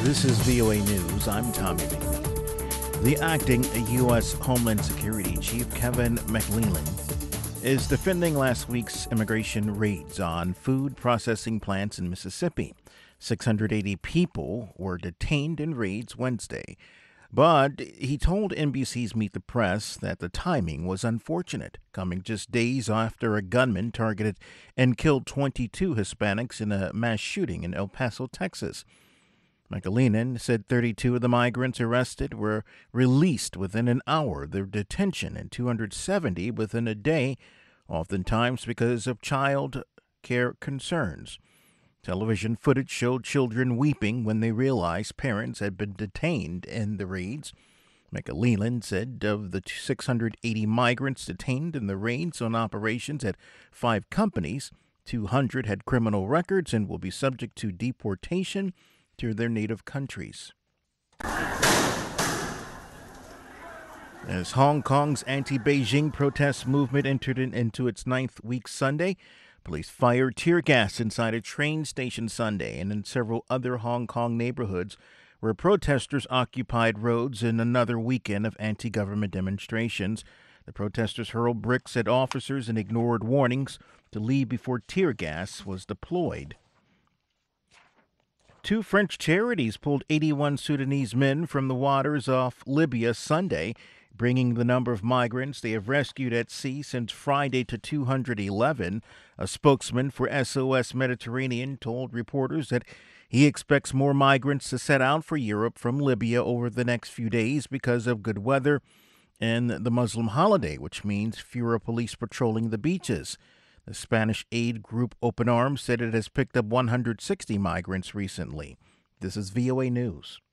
This is VOA News. I'm Tommy Lee. The acting U.S. Homeland Security Chief Kevin McClellan is defending last week's immigration raids on food processing plants in Mississippi. 680 people were detained in raids Wednesday, but he told NBC's Meet the Press that the timing was unfortunate, coming just days after a gunman targeted and killed 22 Hispanics in a mass shooting in El Paso, Texas. McClellan said 32 of the migrants arrested were released within an hour of their detention and 270 within a day, oftentimes because of child care concerns. Television footage showed children weeping when they realized parents had been detained in the raids. McClellan said of the 680 migrants detained in the raids on operations at 5 companies, 200 had criminal records and will be subject to deportation to their native countries. As Hong Kong's anti-Beijing protest movement entered into its 9th week Sunday, police fired tear gas inside a train station Sunday and in several other Hong Kong neighborhoods where protesters occupied roads in another weekend of anti-government demonstrations. The protesters hurled bricks at officers and ignored warnings to leave before tear gas was deployed. 2 French charities pulled 81 Sudanese men from the waters off Libya Sunday, bringing the number of migrants they have rescued at sea since Friday to 211. A spokesman for SOS Mediterranean told reporters that he expects more migrants to set out for Europe from Libya over the next few days because of good weather and the Muslim holiday, which means fewer police patrolling the beaches. The Spanish aid group Open Arms said it has picked up 160 migrants recently. This is VOA News.